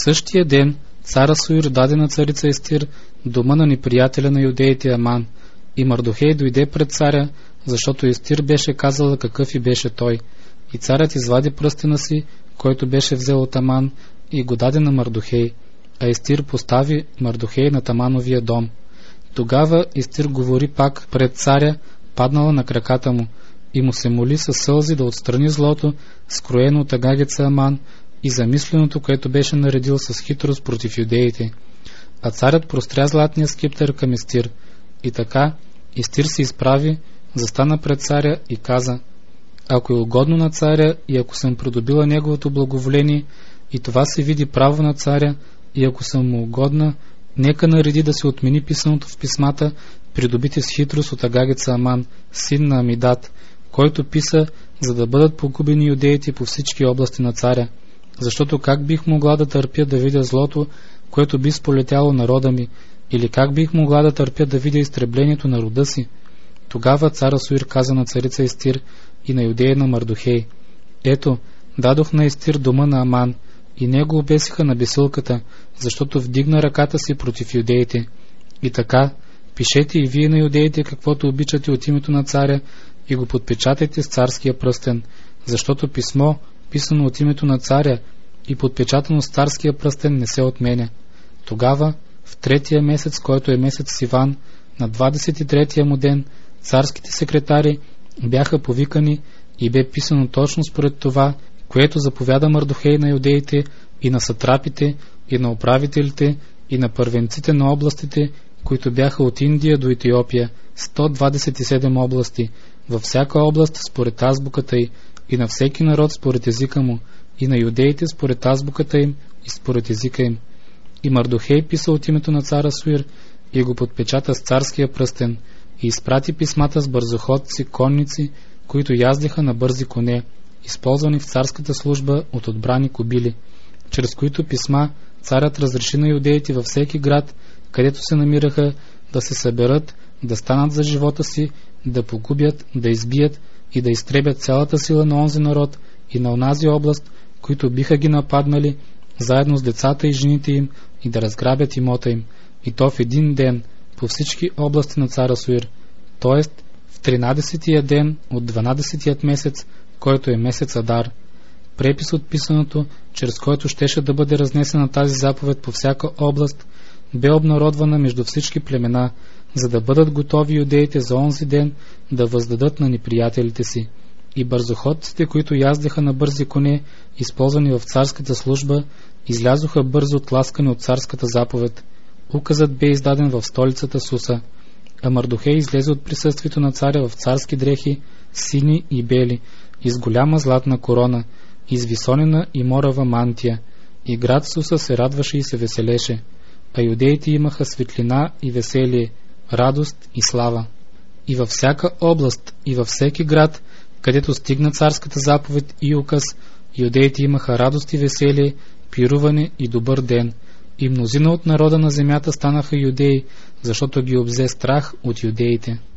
същия ден цар Асуир даде на царица Естир дома на неприятеля на юдеите Аман, и Мардохей дойде пред царя, защото Естир беше казала какъв и беше той. И царят извади пръстена си, който беше взел от Аман, и го даде на Мардохей, а Естир постави Мардохей на Амановия дом. Тогава Естир говори пак пред царя, паднала на краката му, и му се моли със сълзи да отстрани злото, скроено от агагеца Аман, и замисленото, което беше наредил с хитрост против юдеите. А царят простря златния скиптер към Естир. И така Естир се изправи, застана пред царя и каза: ако е угодно на царя и ако съм придобила неговото благоволение и това се види право на царя, и ако съм му угодна, нека нареди да се отмени писаното в писмата, придобити с хитрост от агагеца Аман, син на Амидат, който писа, за да бъдат погубени юдеите по всички области на царя. Защото как бих могла да търпя да видя злото, което би сполетяло народа ми, или как бих могла да търпя да видя изтреблението на рода си? Тогава цар Асуир каза на царица Естир и на юдея на Мардохей: ето, дадох на Естир дома на Аман, и него обесиха на бесилката, защото вдигна ръката си против юдеите. И така, пишете и вие на юдеите каквото обичате от името на царя и го подпечатайте с царския пръстен, защото писмо, писано от името на царя и подпечатано с царския пръстен, не се отменя. Тогава, в 3-я месец, който е месец Сиван, на 23-я му ден, царските секретари бяха повикани и бе писано точно според това, което заповяда Мардохей на юдеите и на сатрапите, и на управителите, и на първенците на областите, които бяха от Индия до Етиопия, 127 области, във всяка област според азбуката й, и на всеки народ според езика му, и на юдеите според азбуката им и според езика им. И Мардохей писа от името на цар Асуир и го подпечата с царския пръстен, и изпрати писмата с бързоходци, конници, които яздеха на бързи коне, използвани в царската служба от отбрани кобили, чрез които писма царят разреши на юдеите във всеки град, където се намираха, да се съберат, да станат за живота си, да погубят, да избият и да изтребят цялата сила на онзи народ и на онази област, които биха ги нападнали, заедно с децата и жените им, и да разграбят имота им, и то в един ден, по всички области на цар Асуир, т.е. в 13-тия ден от 12-тият месец, който е месец Адар. Препис от писаното, чрез който щеше да бъде разнесена тази заповед по всяка област, бе обнародвана между всички племена, за да бъдат готови юдеите за онзи ден да въздадат на неприятелите си. И бързоходците, които яздеха на бързи коне, използвани в царската служба, излязоха бързо тласкани от царската заповед. Указът бе издаден в столицата Суса, а Мардохей излезе от присъствието на царя в царски дрехи, сини и бели, и с голяма златна корона, и с висонена и морава мантия, и град Суса се радваше и се веселеше, а юдеите имаха светлина и веселие, радост и слава. И във всяка област, и във всеки град, където стигна царската заповед и указ, юдеите имаха радост и веселие, пируване и добър ден. И мнозина от народа на земята станаха юдеи, защото ги обзе страх от юдеите.